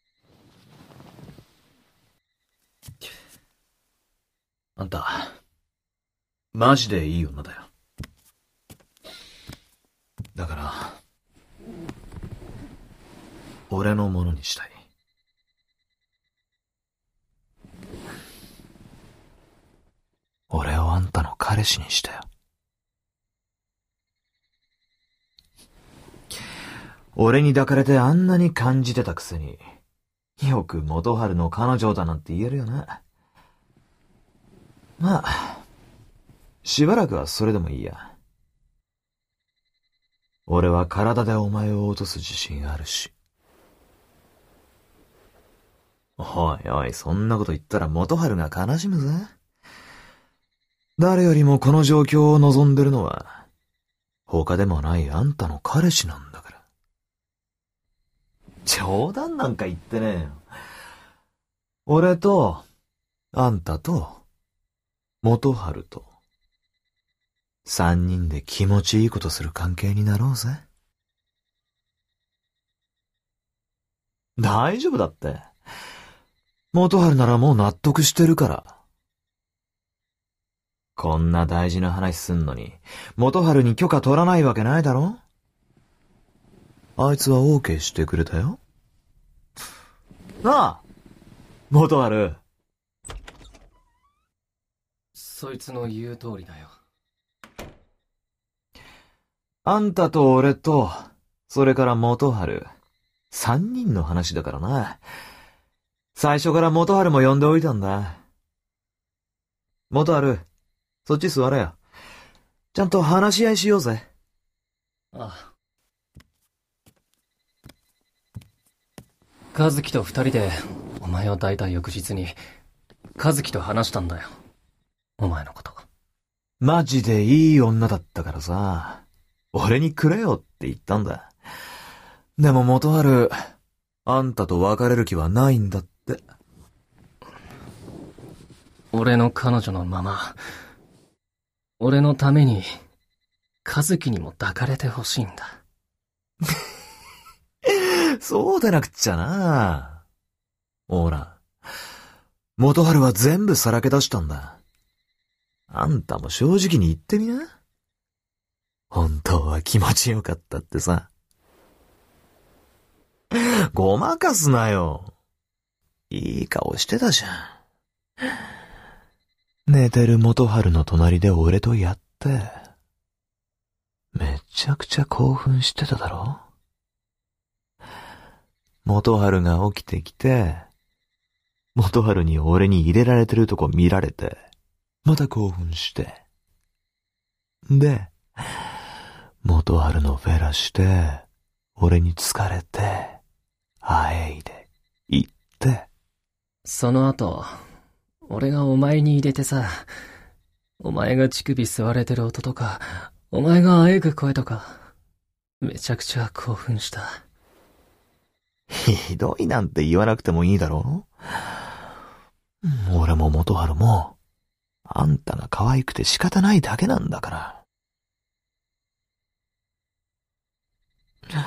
あんた、マジでいい女だよ。だから、俺のものにしたい。俺をあんたの彼氏にしたよ。俺に抱かれてあんなに感じてたくせに、よく元春の彼女だなんて言えるよな。まあ、しばらくはそれでもいいや。俺は体でお前を落とす自信あるし。おいおい、そんなこと言ったら元春が悲しむぜ。誰よりもこの状況を望んでるのは、他でもないあんたの彼氏なんだから。冗談なんか言ってねえよ。俺と、あんたと、元春と、三人で気持ちいいことする関係になろうぜ。大丈夫だって。元春ならもう納得してるから。こんな大事な話すんのに、元春に許可取らないわけないだろ？あいつは OK してくれたよ。なあ、元春。 そいつの言う通りだよ。 あんたと俺と、それから元春、三人の話だからな。最初から元春も呼んでおいたんだ。元春、 そっち座れよ。ちゃんと話し合いしようぜ。 ああ。和樹と二人で、お前を抱いた翌日に、和樹と話したんだよ。お前のこと。 マジでいい女だったからさ、俺にくれよって言ったんだ。でも元春、あんたと別れる気はないんだって。 俺の彼女のまま、俺のために、和樹にも抱かれてほしいんだ。 そうでなくっちゃな。ほら、元春は全部さらけ出したんだ。あんたも正直に言ってみな。本当は気持ちよかったってさ。ごまかすなよ。いい顔してたじゃん。寝てる元春の隣で俺とやって、めちゃくちゃ興奮してただろ。元春が起きてきて、元春に俺に入れられてるとこ見られて、また興奮して。で、元春のフェラして、俺に疲れて、あえいで、行って。 その後、俺がお前に入れてさ、お前が乳首吸われてる音とか、お前があえぐ声とか、めちゃくちゃ興奮した。 ひどいなんて言わなくてもいいだろう。俺も元春も、あんたが可愛くて仕方ないだけなんだから。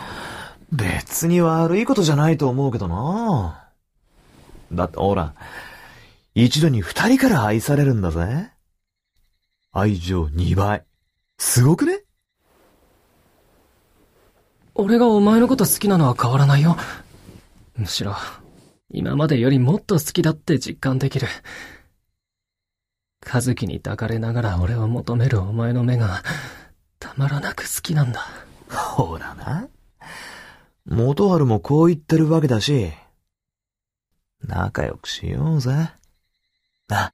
別に悪いことじゃないと思うけどな。だってほら、一度に二人から愛されるんだぜ。愛情二倍。すごくね？ 俺がお前のこと好きなのは変わらないよ。むしろ、今までよりもっと好きだって実感できる。和樹に抱かれながら俺を求めるお前の目が、たまらなく好きなんだ。 ほらな。元春もこう言ってるわけだし、仲良くしようぜ。な。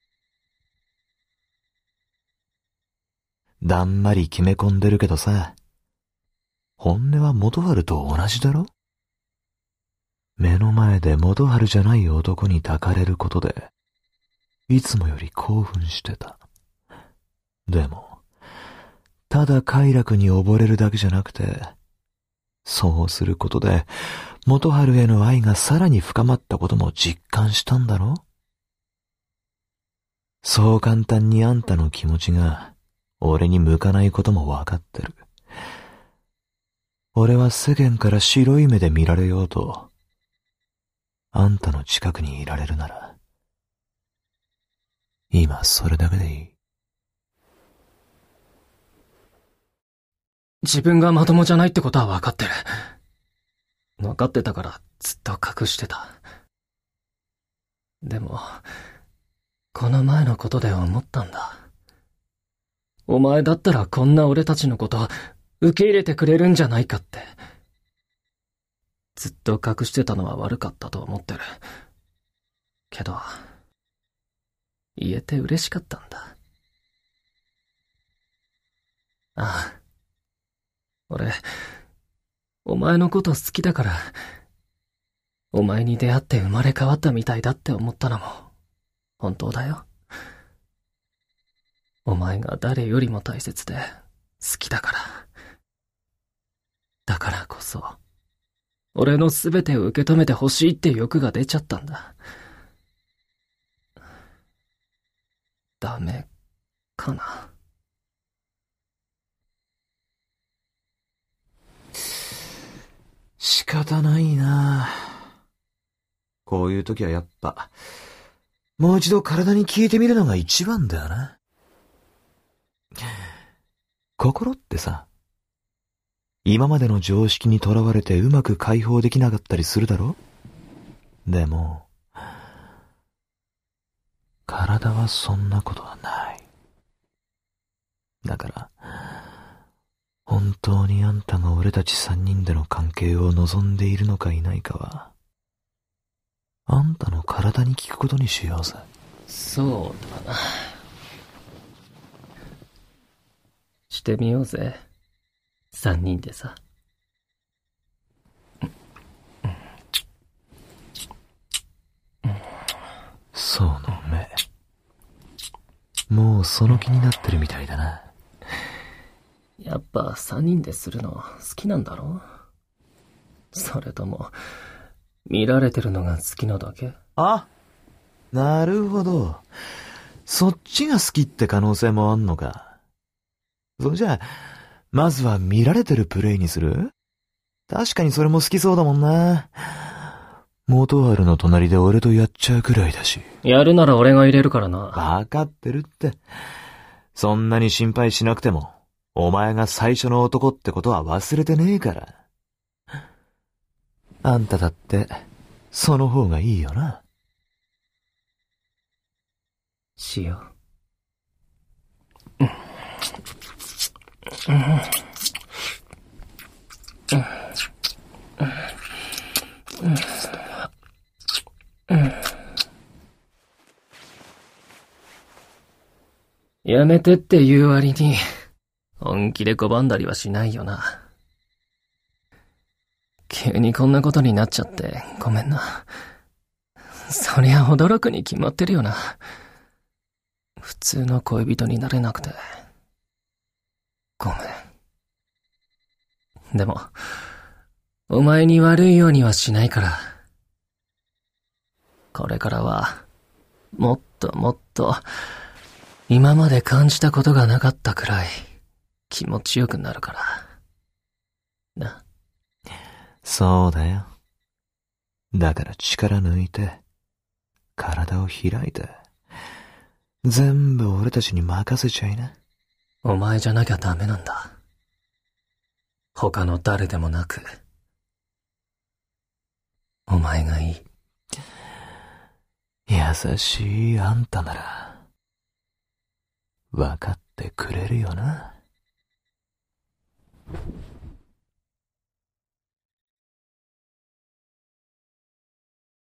だんまり決め込んでるけどさ、本音は元春と同じだろ？目の前で元春じゃない男に抱かれることで、いつもより興奮してた。でも、ただ快楽に溺れるだけじゃなくて、そうすることで、元春への愛がさらに深まったことも実感したんだろ？そう簡単にあんたの気持ちが、俺に向かないこともわかってる。俺は世間から白い目で見られようと、あんたの近くにいられるなら、今それだけでいい。 自分がまともじゃないってことは分かってる。分かってたからずっと隠してた。でも、この前のことで思ったんだ。お前だったらこんな俺たちのこと受け入れてくれるんじゃないかって。ずっと隠してたのは悪かったと思ってる。けど、言えて嬉しかったんだ。ああ。俺、お前のこと好きだから、お前に出会って生まれ変わったみたいだって思ったのも、本当だよ。お前が誰よりも大切で、好きだから。だからこそ、俺の全てを受け止めてほしいって欲が出ちゃったんだ。ダメ、かな。 仕方ないな。こういう時はやっぱ、もう一度体に聞いてみるのが一番だよな。心ってさ、今までの常識にとらわれてうまく解放できなかったりするだろ？でも、体はそんなことはない。だから、本当にあんたが俺たち三人での関係を望んでいるのかいないかは、あんたの体に聞くことにしようぜ。 そうだな。 してみようぜ。三人でさ。 その目。もうその気になってるみたいだな。 やっぱ三人でするの好きなんだろ？それとも、見られてるのが好きなだけ？ あ、なるほど。そっちが好きって可能性もあんのか。それじゃあ、まずは見られてるプレイにする？確かにそれも好きそうだもんな。元春の隣で俺とやっちゃうくらいだし。 やるなら俺が入れるからな。 わかってるって。そんなに心配しなくても、お前が最初の男ってことは忘れてねえから。あんただって、その方がいいよな。 しよう。うんうんうんうん、やめてって言う割に、本気で拒んだりはしないよな。急にこんなことになっちゃってごめんな。そりゃ驚くに決まってるよな。普通の恋人になれなくて。ごめん。でも、お前に悪いようにはしないから。これからは、もっともっと、今まで感じたことがなかったくらい、気持ちよくなるから。な。 そうだよ。だから力抜いて、体を開いて、全部俺たちに任せちゃいな。 お前じゃなきゃダメなんだ。他の誰でもなく、お前がいい。 優しいあんたなら、わかってくれるよな。